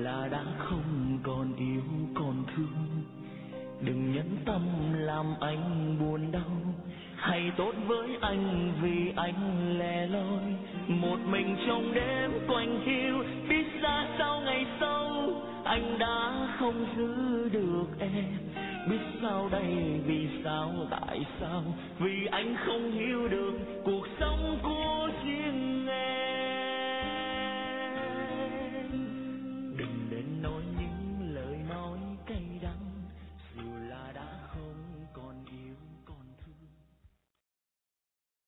là đã không còn yêu còn thương. Đừng nhẫn tâm làm anh buồn đau, hãy tốt với anh vì anh lẻ loi một mình trong đêm quạnh hiu. Biết ra sao ngày sau anh đã không giữ được em, biết sao đây vì sao tại sao, vì anh không hiểu được cuộc sống của